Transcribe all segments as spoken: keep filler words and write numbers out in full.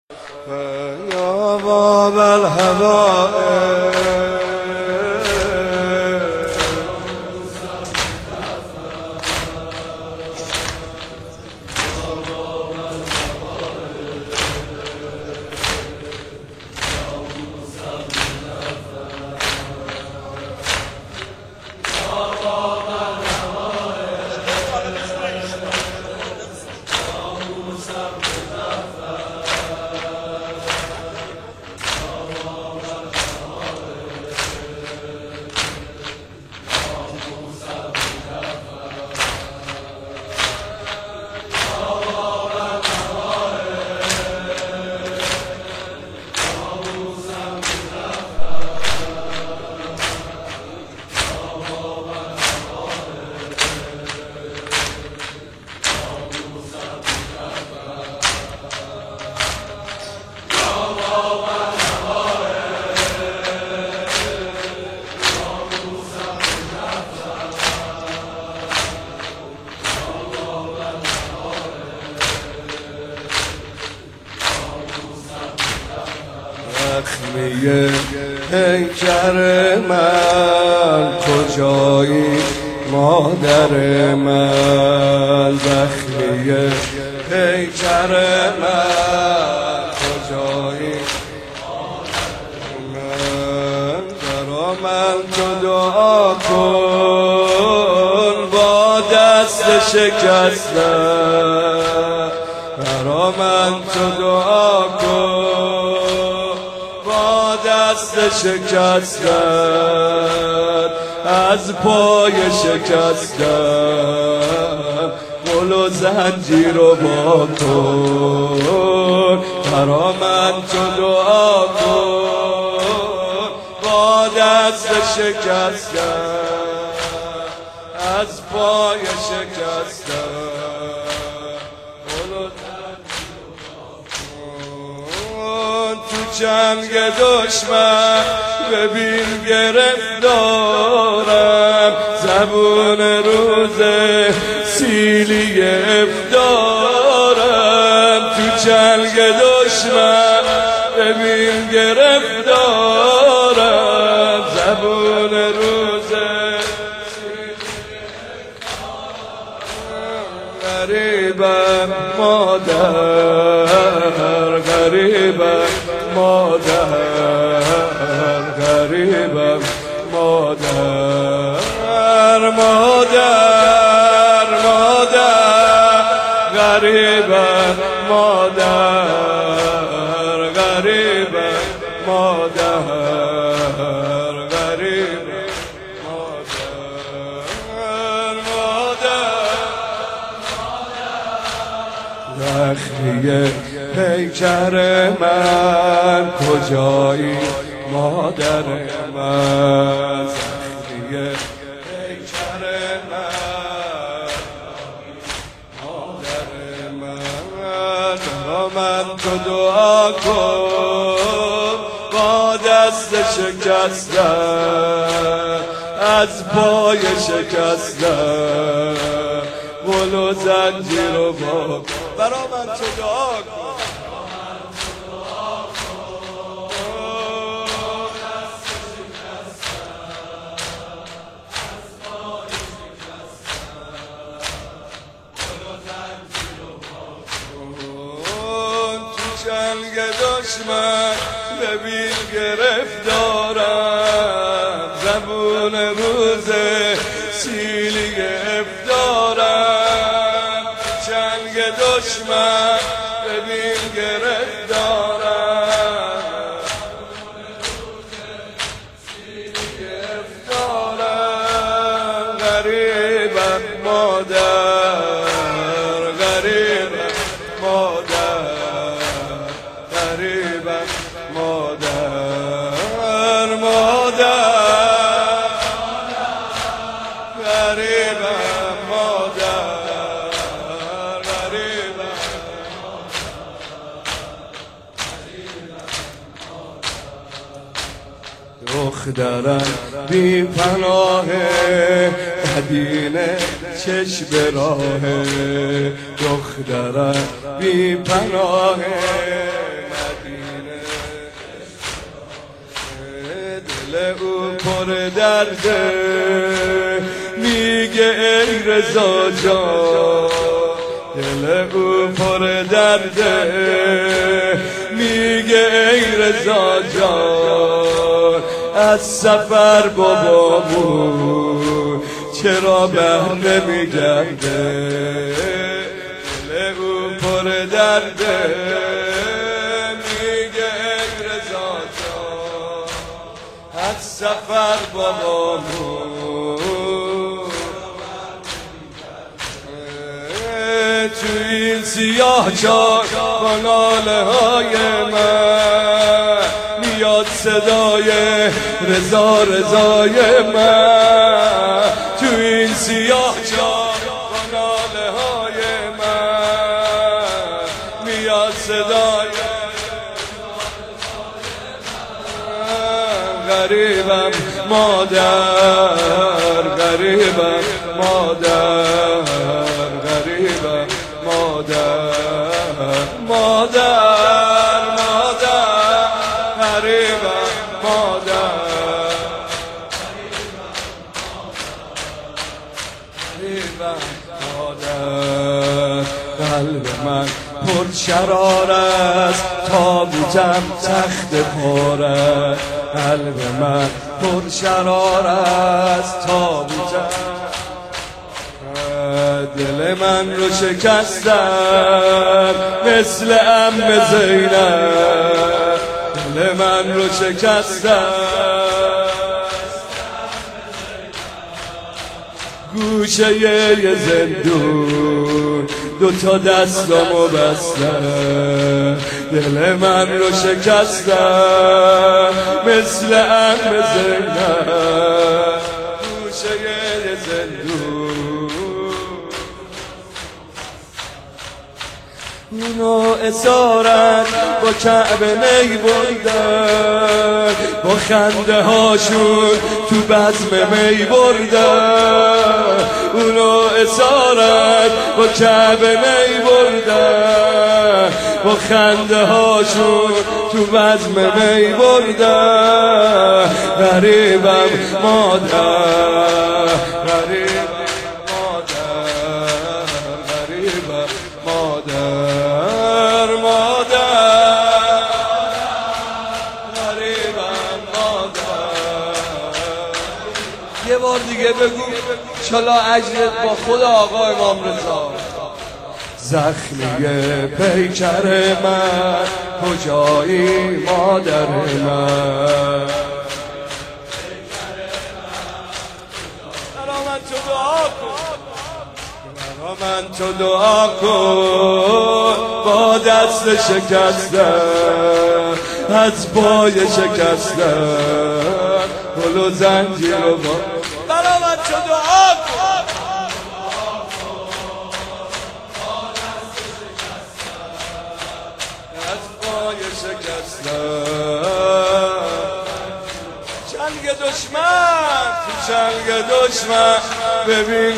يا باب الهوائي زخمی پیکر من کجایی مادر من، زخمی پیکر من کجایی من، برا من تو دعا کن با دست شکستم، برا من تو دعا کن دست شکستن، از پای شکستن، گل و زنجیر و با کن، برا من تو دعا کن با دست شکستن، از پای شکستن، گل و جنگ دشمن ببین گرفتارم، زبون روز سیلی گرفتارم، تو جنگ دشمن ببین گرفتارم، زبون روز غریبم مادر، غریبم مادر، غریبم مادر، مادر مادر، غریبم مادر، غریبم مادر، غریبم مادر، مادر، زخمی پیکر من کجایی مادر من، زخمی پیکر من مادر من، برا من تو دعا کن با دست شکستن، از پای شکستن، گل و زنجیر و با، برا من تو دعا کن جنگ دشمن ببین گرفتارم، زبون روز سیلی گرفتارم، جنگ دشمن ببین گرفتارم، گرفتارم، غریبم مادر، غریبم مادر، غریبم مادر، مادر، غریبم مادر، غریبم دخترم بی پناه مدینه چشم راه، دخترم بی پناه درده، میگه ای رضا جان دل او پر درده، میگه ای رضا جان از سفر بابامون چرا بر نمیگرده، دل او پر درده، میگه ای رضا جان از سفر بابامون تو این سیاه چار با ناله های من میاد صدای رضا رضای من، تو این سیاه چار با ناله های من میاد صدای غریبم مادر، غریبم مادر، غریبم مادر، مادر مادر، غریبم مادر، غریبم مادر، قلب من پر شرار است، تابوتم تخت پاره، قلب من پر شرار است، تابوتم دل من رو شکستم مثل عم زینب، دل من رو شکستم گوشه یه زندون دوتا دستامو بستم، دل من رو شکستم مثل عم زینب گوشه یه زندون، اونو اسارت با کعبه می بردن، با خنده هاشون تو بزم می بردن، اونو اسارت با کعبه می بردن، با خنده هاشون تو بزم می بردن، غریبم مادر، غریبم مادر، غریبم مادر، مادر، غریبم مادر. یه بار دیگه بگو چلا اجرت با خود آقا امام رضا. زخمی پیکر من کجایی مادر من، برا من تو دعا کن، برا من تو دعا کن، با دست شکستم از پای شکستم گل و زنجیر و با، برا من تو دعا کن، چنگ دشمن تو چنگ دشمن ببین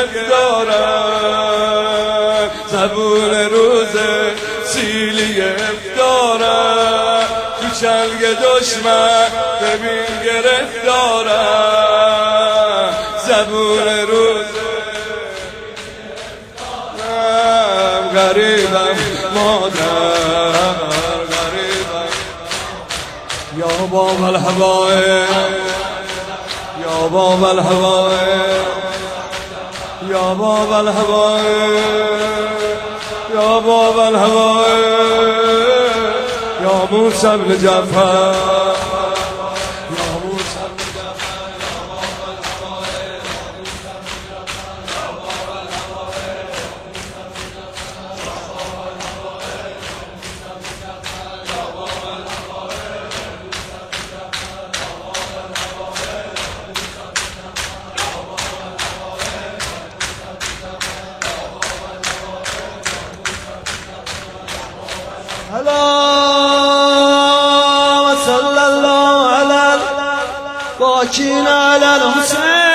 گرفتارم، زبون روز سیلی افتارم، تو چنگ دشمن ببین گرفتارم، زبون روز غریبم مادر، یا باب الهوای، یا باب الهوای، یا باب الهوای، یا باب الهوای، یا موسی بن جعفر، یا موسی بن جعفر، یا باب الهوای، یا باب الهوای، یا باب اللهم صل الله على الباكين على الحسين.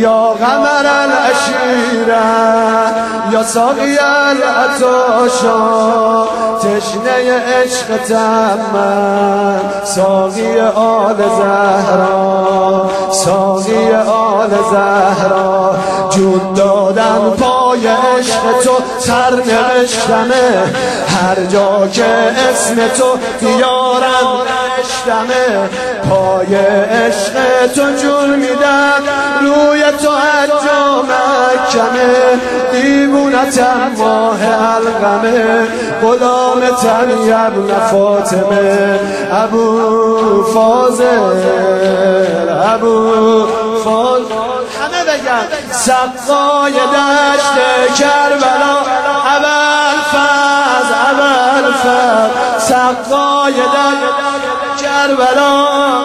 یا قمر العشیره یا ساقی العطاشا تشنه عشقتم من ساقی آل زهرا ساقی آل زهرا جون دادم پای عشق تو سر نوشتمه هر جا که اسم تو بیارم نوشتمه پای عشق تو جون میدم روی تو حجا مکمه دیوونتم ماه القمه غلامتم ابن فاطمه ابو فاضل ابو فاضل همه بگن سقای دشت کربلا ابوالفضل ابوالفضل سقای دشت کربلا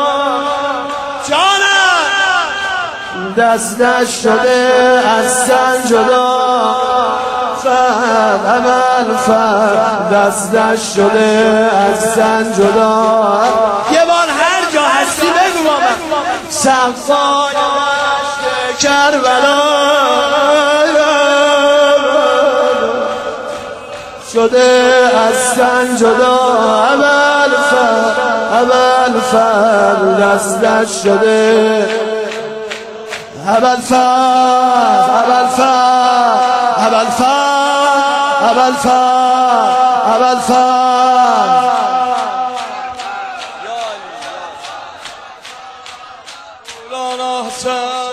دستش شده از سن جدا فر اول فر دستش شده از سن جدا یه بار هر جا هستی بگو با من سقای دشت کربلا شده از سن جدا اول فر اول فر دستش شده ابوالفضل ابوالفضل ابوالفضل ابوالفضل ابوالفضل